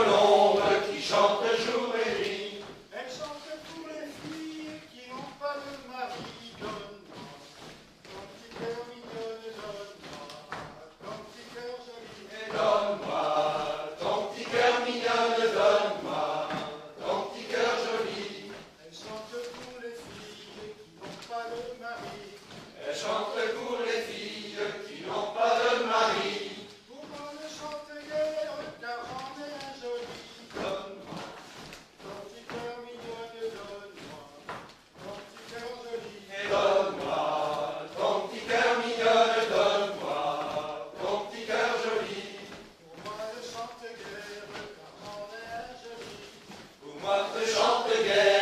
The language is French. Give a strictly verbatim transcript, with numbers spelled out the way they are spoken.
colombes qui chantent jour et nuit. Elle chante pour les filles qui n'ont pas de mari. Donne-moi ton petit cœur mignonne, donne-moi ton petit cœur joli. Et donne-moi ton petit cœur mignonne, donne-moi ton petit cœur joli. Elle chante pour les filles qui n'ont pas de mari. Elle chante pour les filles qui n'ont pas de mari. Pour moi ne chante guère car j'en ai un joli. Donne-moi Ton petit cœur mignonne, donne-moi ton petit cœur joli. et donne-moi ton petit cœur mignonne, donne-moi ton petit cœur joli. Pour moi ne chante guère car j'en ai un joli. Pour moi, je chante guère.